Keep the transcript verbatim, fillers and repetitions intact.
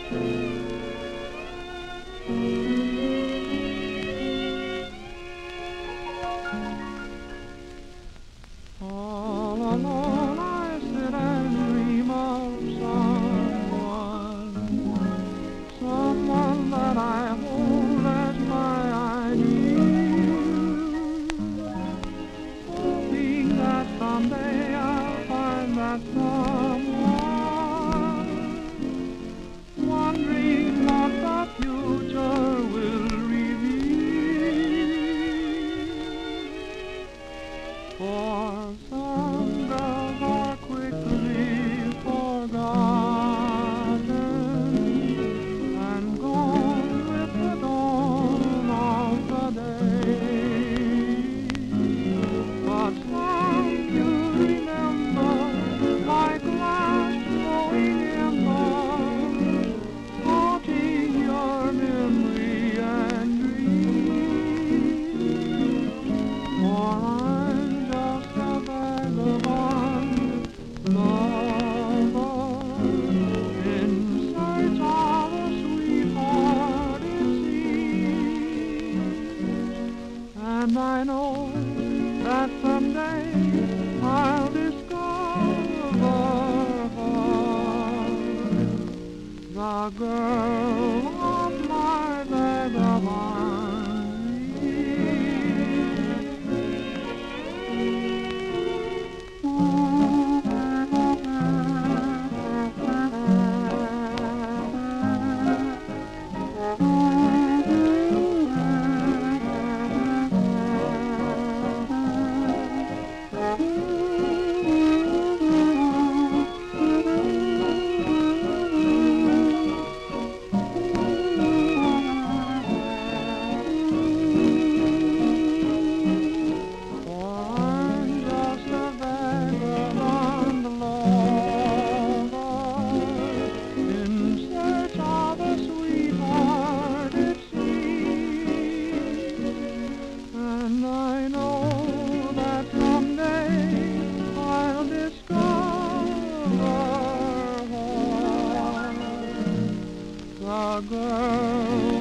All alone I sit and dream of someone, someone that I hold as my ideal, hoping that someday I'll find that someone, wondering what the future will reveal. For some girls are quickly forgotten and gone with the dawn of the day, but some you remember like last glowing embers, haunting your memory and dream. For I'm just a vagabond lover in search of a sweetheart, it seems, and I know that someday I'll discover her, the girl of my vagabond And I know that someday I'll discover her, the girl